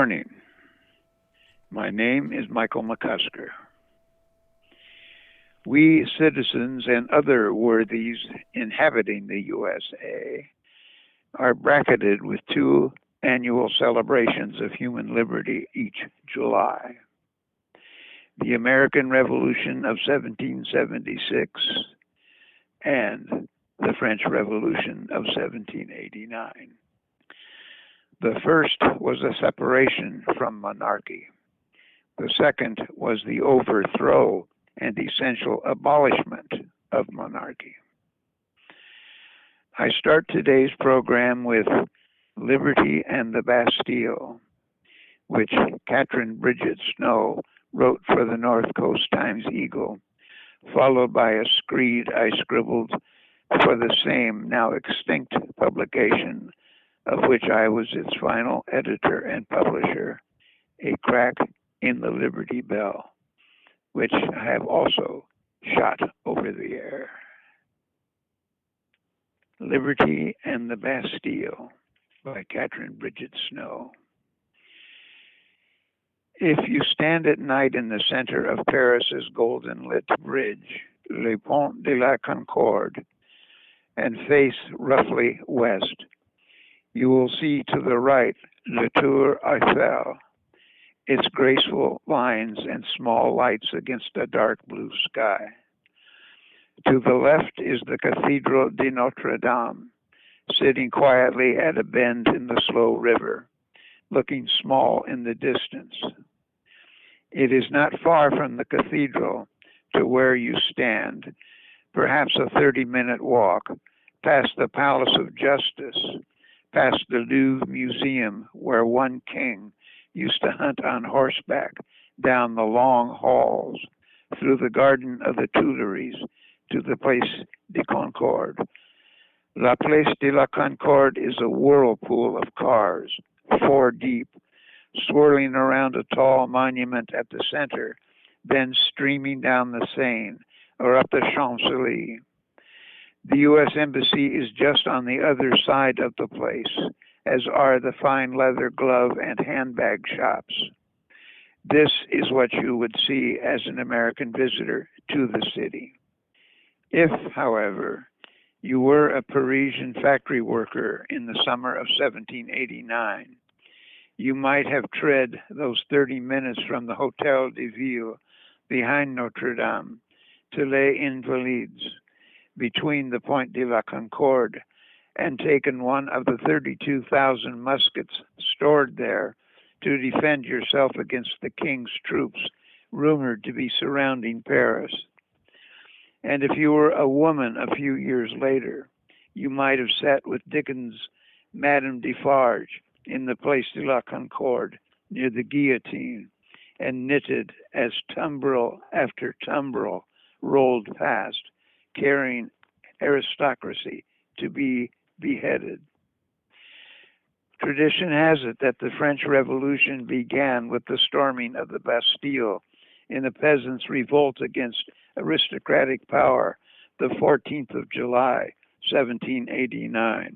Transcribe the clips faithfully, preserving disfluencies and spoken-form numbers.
morning. My name is Michael McCusker. We citizens and other worthies inhabiting the U S A are bracketed with two annual celebrations of human liberty each July. The American Revolution of seventeen seventy-six and the French Revolution of seventeen eighty-nine. The first was a separation from monarchy. The second was the overthrow and essential abolishment of monarchy. I start today's program with Liberty and the Bastille, which Katharine Bridget Snow wrote for the North Coast Times-Eagle, followed by a screed I scribbled for the same now extinct publication, of which I was its final editor and publisher, A Crack in the Liberty Bell, which I have also shot over the air. Liberty and the Bastille by Katharine Bridget Snow. If you stand at night in the center of Paris's golden lit bridge, Le Pont de la Concorde, and face roughly west, you will see to the right Le Tour Eiffel, its graceful lines and small lights against a dark blue sky. To the left is the Cathedral de Notre Dame, sitting quietly at a bend in the slow river, looking small in the distance. It is not far from the cathedral to where you stand, perhaps a thirty-minute walk, past the Palace of Justice, past the Louvre Museum, where one king used to hunt on horseback down the long halls, through the Garden of the Tuileries to the Place de Concorde. La Place de la Concorde is a whirlpool of cars, four deep, swirling around a tall monument at the center, then streaming down the Seine or up the Champs-Élysées. The U S Embassy is just on the other side of the place, as are the fine leather glove and handbag shops. This is what you would see as an American visitor to the city. If, however, you were a Parisian factory worker in the summer of seventeen eighty-nine, you might have tread those thirty minutes from the Hôtel de Ville behind Notre Dame to Les Invalides, between the Pont de la Concorde, and taken one of the thirty-two thousand muskets stored there to defend yourself against the king's troops rumored to be surrounding Paris. And if you were a woman a few years later, you might have sat with Dickens' Madame Defarge in the Place de la Concorde near the guillotine and knitted as tumbril after tumbril rolled past, carrying aristocracy to be beheaded. Tradition has it that the French Revolution began with the storming of the Bastille in the peasants' revolt against aristocratic power, the fourteenth of July, seventeen eighty-nine.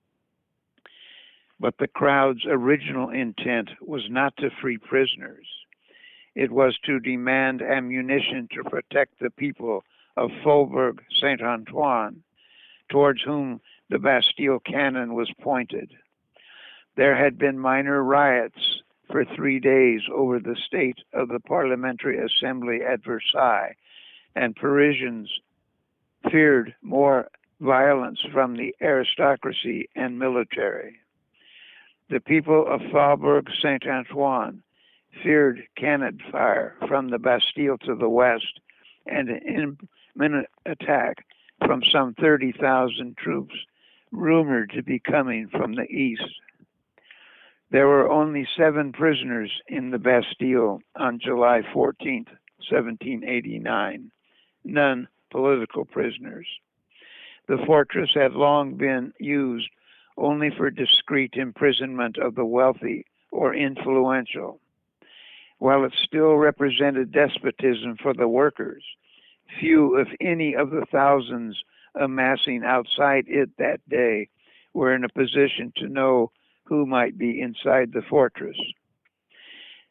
But the crowd's original intent was not to free prisoners. It was to demand ammunition to protect the people of Faubourg Saint-Antoine, towards whom the Bastille cannon was pointed. There had been minor riots for three days over the state of the Parliamentary Assembly at Versailles, and Parisians feared more violence from the aristocracy and military. The people of Faubourg Saint-Antoine feared cannon fire from the Bastille to the west and an imminent attack from some thirty thousand troops rumored to be coming from the east. There were only seven prisoners in the Bastille on July fourteenth, seventeen eighty-nine, none political prisoners. The fortress had long been used only for discreet imprisonment of the wealthy or influential. While it still represented despotism for the workers, few, if any, of the thousands amassing outside it that day were in a position to know who might be inside the fortress.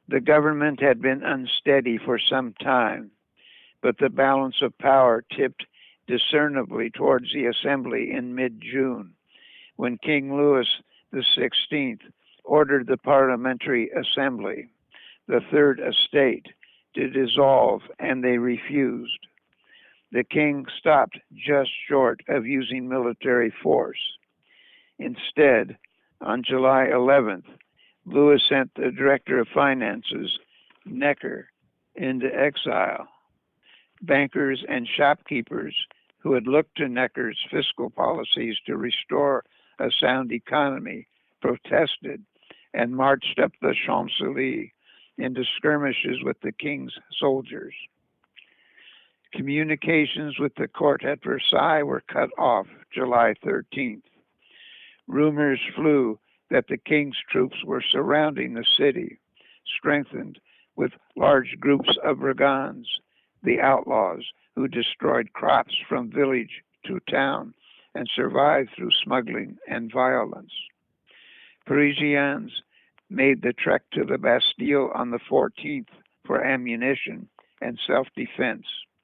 The government had been unsteady for some time, but the balance of power tipped discernibly towards the Assembly in mid-June, when King Louis the Sixteenth ordered the Parliamentary Assembly, the Third Estate, to dissolve, and they refused. The king stopped just short of using military force. Instead, on July eleventh, Louis sent the Director of Finances, Necker, into exile. Bankers and shopkeepers who had looked to Necker's fiscal policies to restore a sound economy protested and marched up the Champs-Élysées into skirmishes with the king's soldiers. Communications with the court at Versailles were cut off July thirteenth. Rumors flew that the king's troops were surrounding the city, strengthened with large groups of brigands, the outlaws who destroyed crops from village to town and survived through smuggling and violence. Parisians made the trek to the Bastille on the fourteenth for ammunition and self-defense.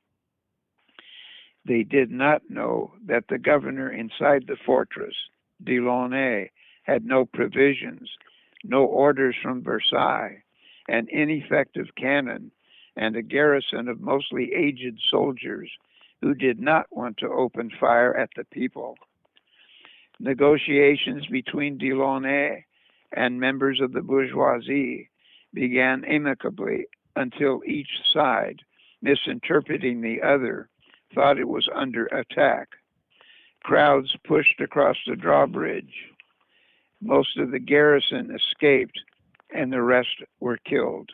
They did not know that the governor inside the fortress, Delaunay, had no provisions, no orders from Versailles, an ineffective cannon, and a garrison of mostly aged soldiers who did not want to open fire at the people. Negotiations between Delaunay and members of the bourgeoisie began amicably until each side, misinterpreting the other, thought it was under attack. Crowds pushed across the drawbridge. Most of the garrison escaped, and the rest were killed.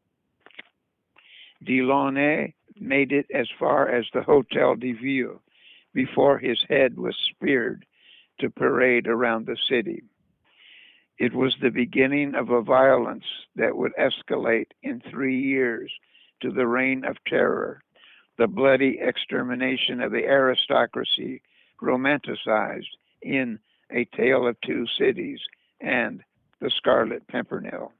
Delaunay made it as far as the Hotel de Ville before his head was speared to parade around the city. It was the beginning of a violence that would escalate in three years to the Reign of Terror, the bloody extermination of the aristocracy romanticized in A Tale of Two Cities and The Scarlet Pimpernel.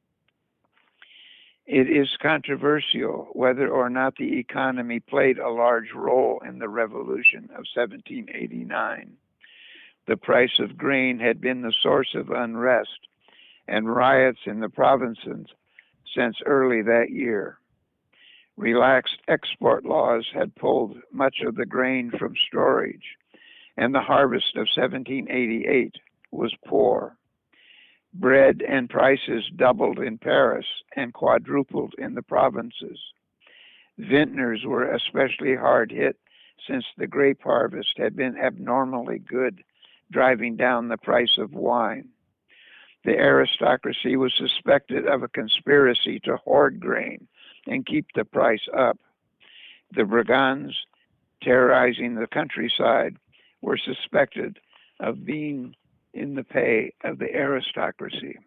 It is controversial whether or not the economy played a large role in the revolution of seventeen eighty-nine. The price of grain had been the source of unrest and riots in the provinces since early that year. Relaxed export laws had pulled much of the grain from storage, and the harvest of seventeen eighty-eight was poor. Bread and prices doubled in Paris and quadrupled in the provinces. Vintners were especially hard hit since the grape harvest had been abnormally good, driving down the price of wine. The aristocracy was suspected of a conspiracy to hoard grain and keep the price up. The brigands, terrorizing the countryside, were suspected of being in the pay of the aristocracy.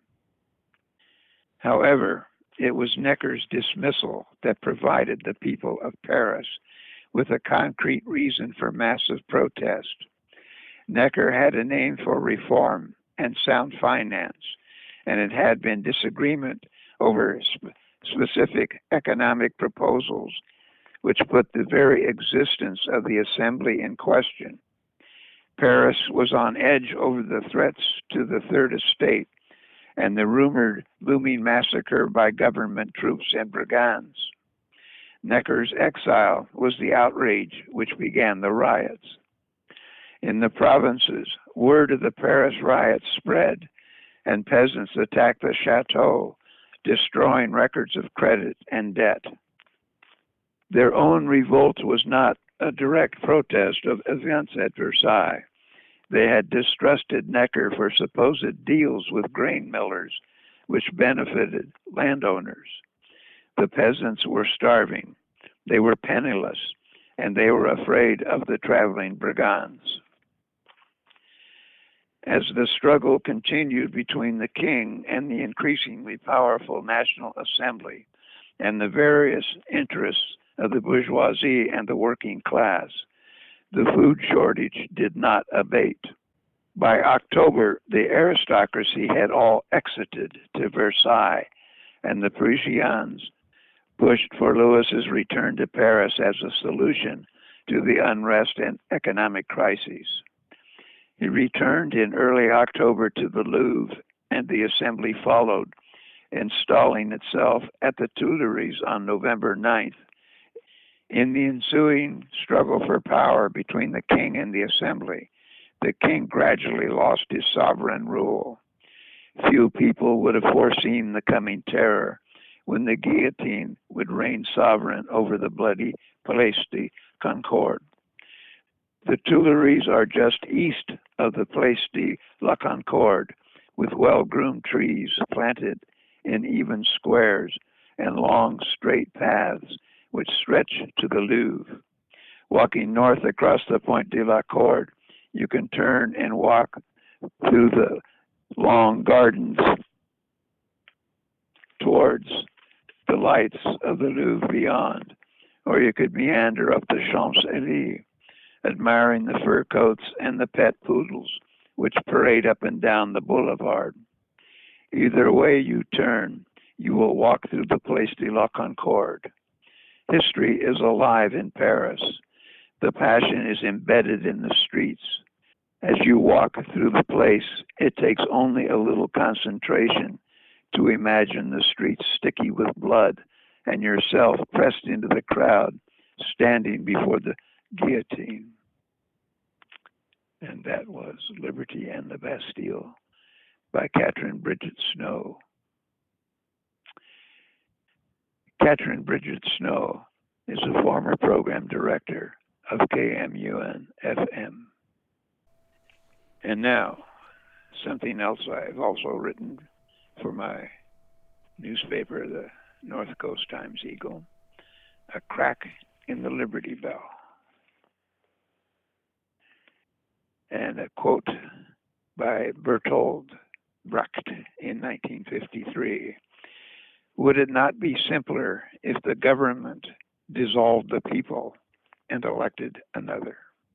However, it was Necker's dismissal that provided the people of Paris with a concrete reason for massive protest. Necker had a name for reform and sound finance, and it had been disagreement over sp- specific economic proposals, which put the very existence of the assembly in question. Paris was on edge over the threats to the Third Estate and the rumored looming massacre by government troops and brigands. Necker's exile was the outrage which began the riots. In the provinces, word of the Paris riots spread, and peasants attacked the chateau, destroying records of credit and debt. Their own revolt was not a direct protest of events at Versailles. They had distrusted Necker for supposed deals with grain millers, which benefited landowners. The peasants were starving, they were penniless, and they were afraid of the traveling brigands. As the struggle continued between the king and the increasingly powerful National Assembly and the various interests of the bourgeoisie and the working class, the food shortage did not abate. By October, the aristocracy had all exited to Versailles, and the Parisians pushed for Louis's return to Paris as a solution to the unrest and economic crises. He returned in early October to the Louvre, and the assembly followed, installing itself at the Tuileries on November ninth. In the ensuing struggle for power between the king and the assembly, the king gradually lost his sovereign rule. Few people would have foreseen the coming terror when the guillotine would reign sovereign over the bloody Place de Concorde. The Tuileries are just east of the Place de la Concorde, with well-groomed trees planted in even squares and long, straight paths which stretch to the Louvre. Walking north across the Pont de la Corde, you can turn and walk through the long gardens towards the lights of the Louvre beyond, or you could meander up the Champs-Élysées, admiring the fur coats and the pet poodles which parade up and down the boulevard. Either way you turn, you will walk through the Place de la Concorde. History is alive in Paris. The passion is embedded in the streets. As you walk through the place, it takes only a little concentration to imagine the streets sticky with blood and yourself pressed into the crowd, standing before the guillotine. And that was Liberty and the Bastille by Catherine Bridget Snow. Catherine Bridget Snow is a former program director of K M U N F M. And now, something else I've also written for my newspaper, the North Coast Times-Eagle, A Crack in the Liberty Bell. And a quote by Bertold Brecht in nineteen fifty-three. Would it not be simpler if the government dissolved the people and elected another?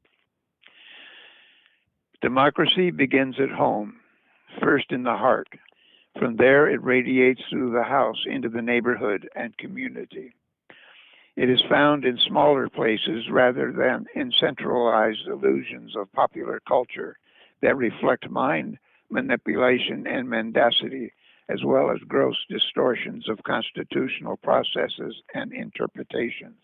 Democracy begins at home, first in the heart. From there, it radiates through the house into the neighborhood and community. It is found in smaller places rather than in centralized illusions of popular culture that reflect mind manipulation and mendacity, as well as gross distortions of constitutional processes and interpretations.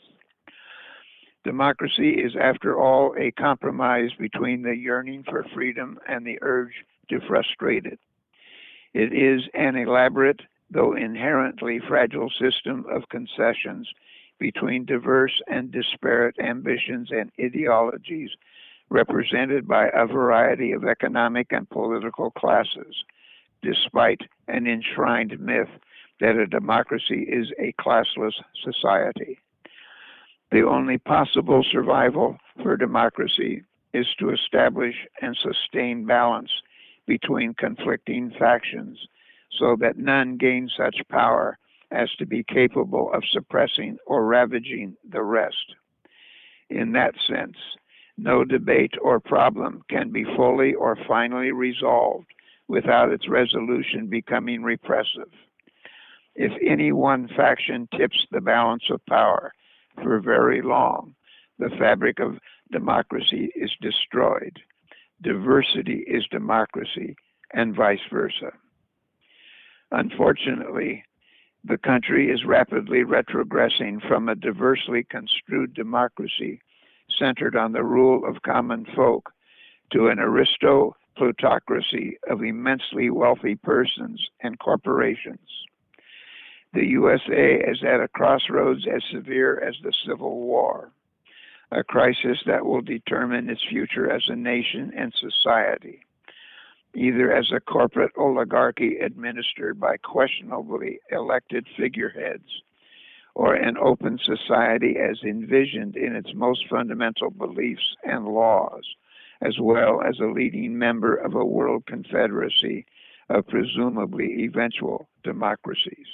Democracy is, after all, a compromise between the yearning for freedom and the urge to frustrate it. It is an elaborate, though inherently fragile system of concessions between diverse and disparate ambitions and ideologies represented by a variety of economic and political classes, despite an enshrined myth that a democracy is a classless society. The only possible survival for democracy is to establish and sustain balance between conflicting factions so that none gain such power as to be capable of suppressing or ravaging the rest. In that sense, no debate or problem can be fully or finally resolved without its resolution becoming repressive. If any one faction tips the balance of power for very long, the fabric of democracy is destroyed. Diversity is democracy, and vice versa. Unfortunately, the country is rapidly retrogressing from a diversely construed democracy centered on the rule of common folk to an aristo-plutocracy of immensely wealthy persons and corporations. The U S A is at a crossroads as severe as the Civil War, a crisis that will determine its future as a nation and society, either as a corporate oligarchy administered by questionably elected figureheads, or an open society as envisioned in its most fundamental beliefs and laws, as well as a leading member of a world confederacy of presumably eventual democracies.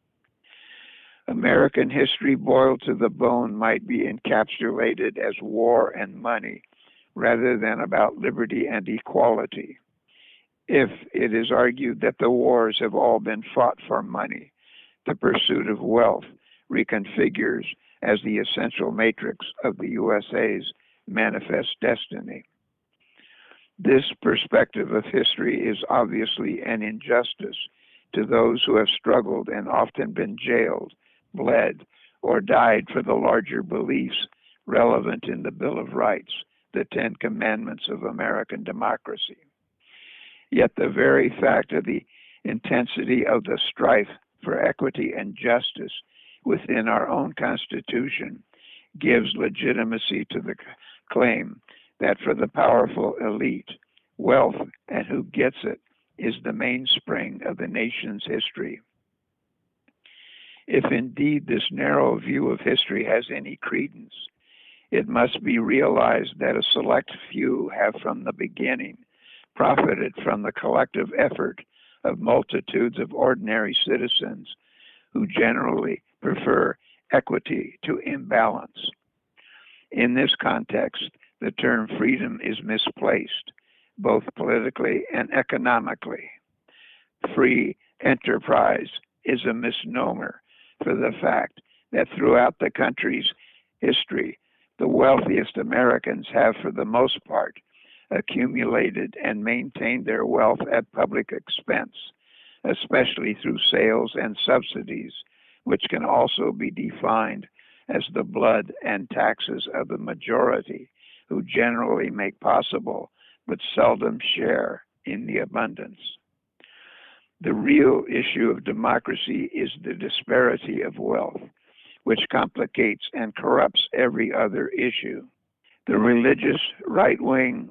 American history boiled to the bone might be encapsulated as war and money rather than about liberty and equality, if it is argued that the wars have all been fought for money, the pursuit of wealth reconfigures as the essential matrix of the U S A's manifest destiny. This perspective of history is obviously an injustice to those who have struggled and often been jailed, bled, or died for the larger beliefs relevant in the Bill of Rights, the Ten Commandments of American democracy. Yet the very fact of the intensity of the strife for equity and justice within our own Constitution gives legitimacy to the claim that for the powerful elite, wealth and who gets it is the mainspring of the nation's history. If indeed this narrow view of history has any credence, it must be realized that a select few have from the beginning profited from the collective effort of multitudes of ordinary citizens who generally prefer equity to imbalance. In this context, the term freedom is misplaced, both politically and economically. Free enterprise is a misnomer for the fact that throughout the country's history, the wealthiest Americans have, for the most part, accumulated and maintained their wealth at public expense, especially through sales and subsidies, which can also be defined as the blood and taxes of the majority, who generally make possible but seldom share in the abundance. The real issue of democracy is the disparity of wealth, which complicates and corrupts every other issue. The religious right wing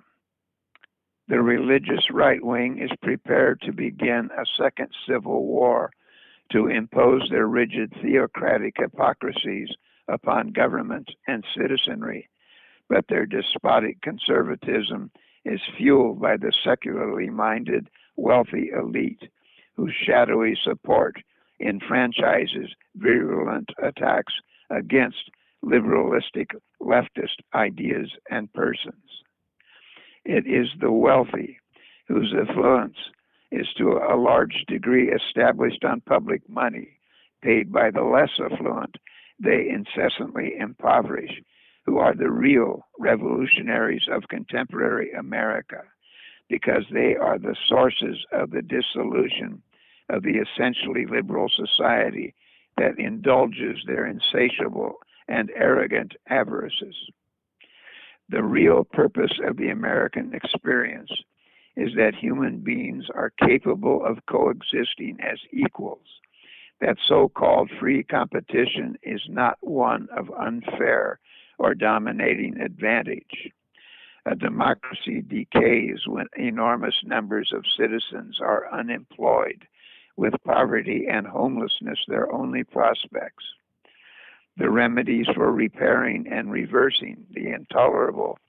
The religious right wing is prepared to begin a second civil war to impose their rigid theocratic hypocrisies upon government and citizenry, but their despotic conservatism is fueled by the secularly minded wealthy elite whose shadowy support enfranchises virulent attacks against liberalistic leftist ideas and persons. It is the wealthy whose affluence is to a large degree established on public money paid by the less affluent they incessantly impoverish, who are the real revolutionaries of contemporary America, because they are the sources of the dissolution of the essentially liberal society that indulges their insatiable and arrogant avarices. The real purpose of the American experience is that human beings are capable of coexisting as equals, that so-called free competition is not one of unfair or dominating advantage. A democracy decays when enormous numbers of citizens are unemployed, with poverty and homelessness their only prospects. The remedies for repairing and reversing the intolerable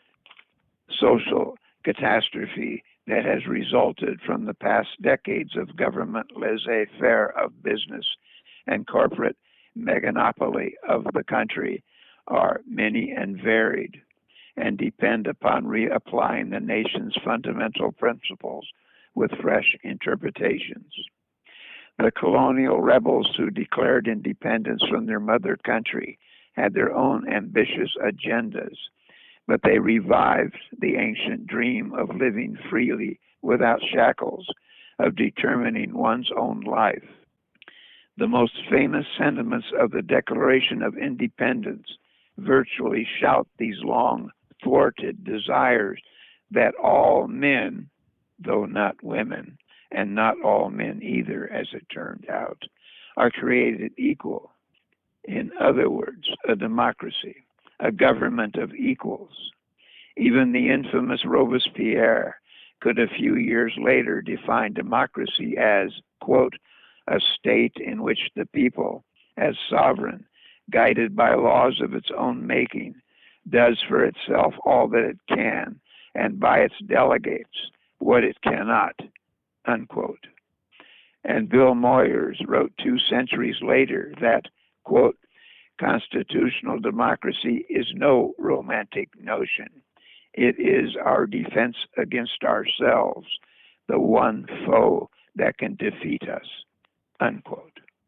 social catastrophe that has resulted from the past decades of government laissez-faire of business and corporate meganopoly of the country are many and varied, and depend upon reapplying the nation's fundamental principles with fresh interpretations. The colonial rebels who declared independence from their mother country had their own ambitious agendas, but they revived the ancient dream of living freely without shackles, of determining one's own life. The most famous sentiments of the Declaration of Independence virtually shout these long thwarted desires that all men, though not women, and not all men either, as it turned out, are created equal. In other words, a democracy, a government of equals. Even the infamous Robespierre could a few years later define democracy as, quote, a state in which the people, as sovereign, guided by laws of its own making, does for itself all that it can, and by its delegates what it cannot, unquote. And Bill Moyers wrote two centuries later that, quote, constitutional democracy is no romantic notion. It is our defense against ourselves, the one foe that can defeat us, unquote.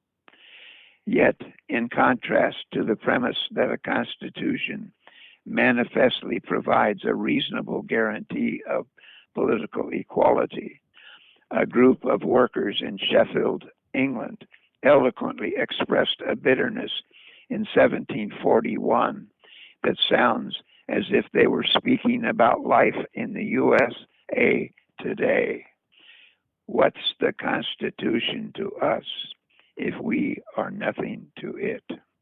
Yet, in contrast to the premise that a constitution manifestly provides a reasonable guarantee of political equality, a group of workers in Sheffield, England, eloquently expressed a bitterness in seventeen forty-one that sounds as if they were speaking about life in the U S A today. What's the Constitution to us if we are nothing to it?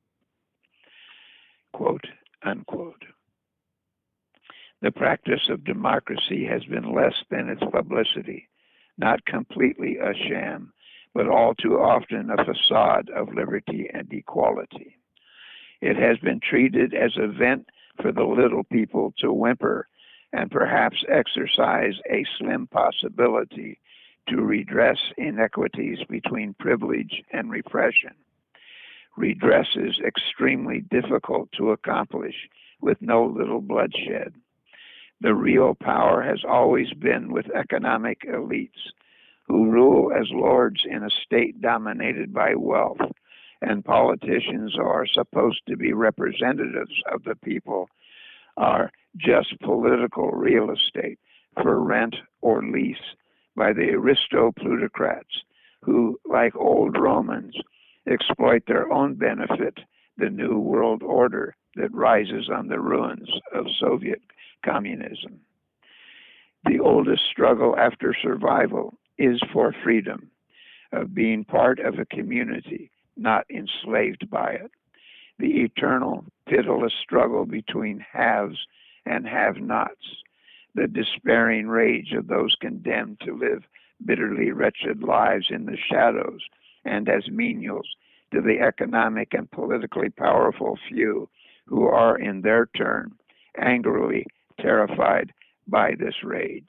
Quote, unquote. The practice of democracy has been less than its publicity, not completely a sham, but all too often a facade of liberty and equality. It has been treated as a vent for the little people to whimper and perhaps exercise a slim possibility to redress inequities between privilege and repression. Redress is extremely difficult to accomplish with no little bloodshed. The real power has always been with economic elites who rule as lords in a state dominated by wealth, and politicians who are supposed to be representatives of the people are just political real estate for rent or lease by the aristo-plutocrats who, like old Romans, exploit their own benefit the new world order that rises on the ruins of Soviet communism. The oldest struggle after survival is for freedom, of being part of a community, not enslaved by it. The eternal, pitiless struggle between haves and have-nots, the despairing rage of those condemned to live bitterly wretched lives in the shadows and as menials to the economic and politically powerful few who are in their turn angrily terrified by this rage.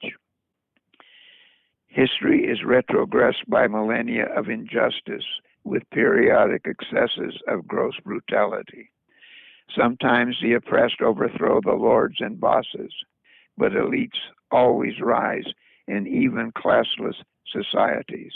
History is retrogressed by millennia of injustice with periodic excesses of gross brutality. Sometimes the oppressed overthrow the lords and bosses, but elites always rise in even classless societies.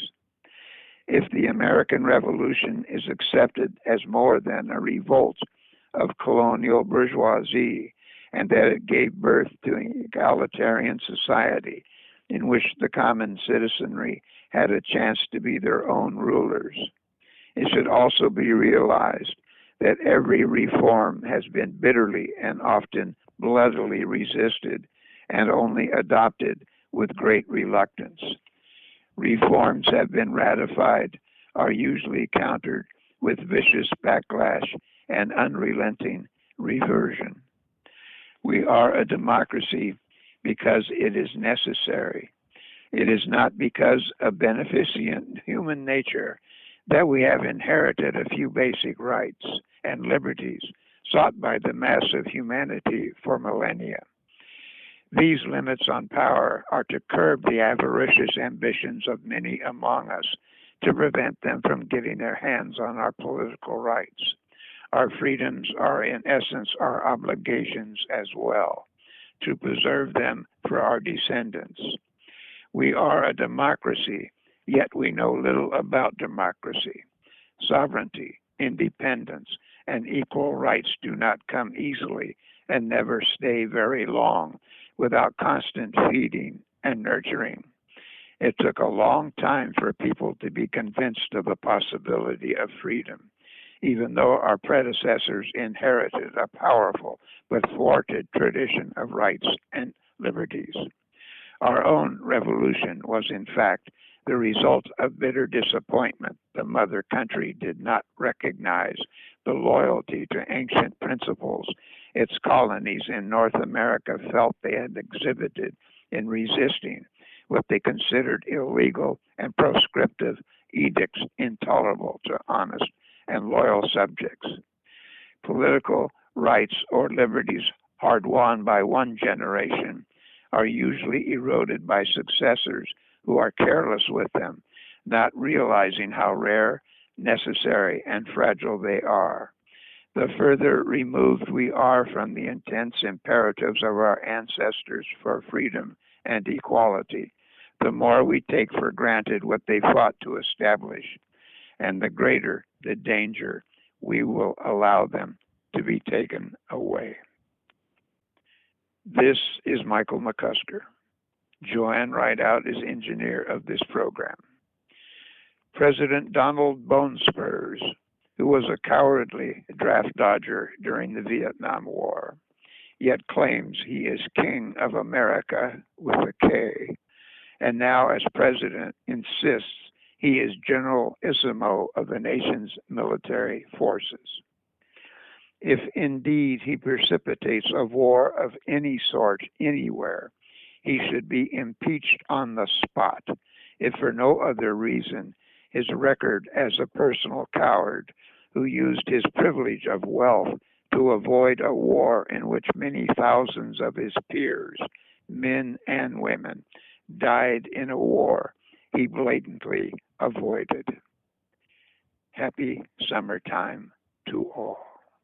If the American Revolution is accepted as more than a revolt of colonial bourgeoisie, and that it gave birth to an egalitarian society in which the common citizenry had a chance to be their own rulers, it should also be realized that every reform has been bitterly and often bloodily resisted and only adopted with great reluctance. Reforms have been ratified, are usually countered with vicious backlash and unrelenting reversion. We are a democracy because it is necessary. It is not because of beneficent human nature that we have inherited a few basic rights and liberties sought by the mass of humanity for millennia. These limits on power are to curb the avaricious ambitions of many among us to prevent them from getting their hands on our political rights. Our freedoms are, in essence, our obligations as well, to preserve them for our descendants. We are a democracy, yet we know little about democracy. Sovereignty, independence, and equal rights do not come easily and never stay very long without constant feeding and nurturing. It took a long time for people to be convinced of the possibility of freedom, even though our predecessors inherited a powerful but thwarted tradition of rights and liberties. Our own revolution was, in fact, the result of bitter disappointment. The mother country did not recognize the loyalty to ancient principles its colonies in North America felt they had exhibited in resisting what they considered illegal and proscriptive edicts intolerable to honest and loyal subjects. Political rights or liberties hard won by one generation are usually eroded by successors who are careless with them, not realizing how rare, necessary, and fragile they are. The further removed we are from the intense imperatives of our ancestors for freedom and equality, the more we take for granted what they fought to establish, and the greater the danger we will allow them to be taken away. This is Michael McCusker. Joanne Rideout is engineer of this program. President Donald Bone Spurs, who was a cowardly draft dodger during the Vietnam War, yet claims he is King of America with a K, and now as president insists he is Generalissimo of the nation's military forces. If indeed he precipitates a war of any sort anywhere, he should be impeached on the spot, if for no other reason his record as a personal coward who used his privilege of wealth to avoid a war in which many thousands of his peers, men and women, died in a war he blatantly avoided. Happy summertime to all.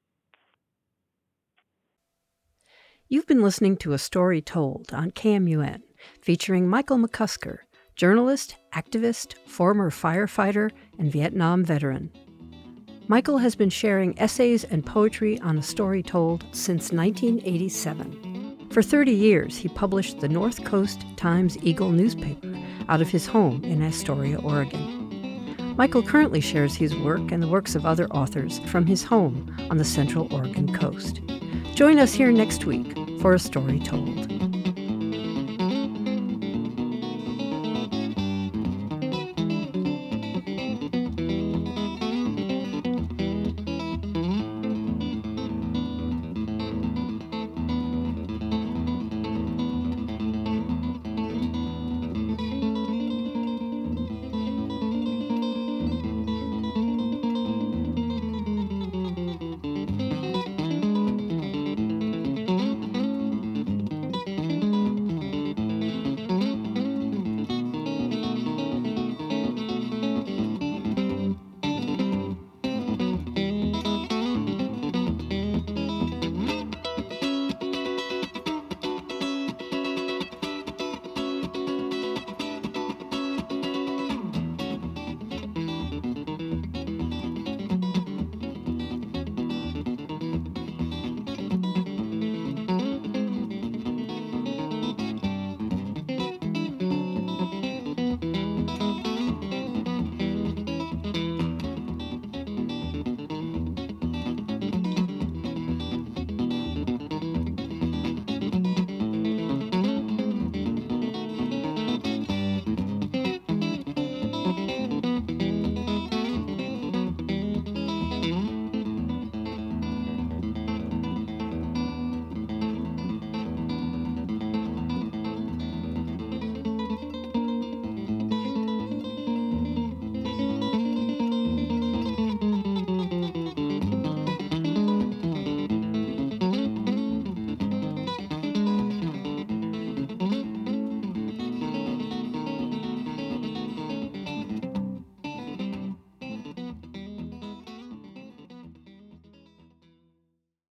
You've been listening to A Story Told on K M U N, featuring Michael McCusker, journalist, activist, former firefighter, and Vietnam veteran. Michael has been sharing essays and poetry on A Story Told since nineteen eighty-seven. For thirty years, he published the North Coast Times-Eagle newspaper out of his home in Astoria, Oregon. Michael currently shares his work and the works of other authors from his home on the Central Oregon coast. Join us here next week for A Story Told.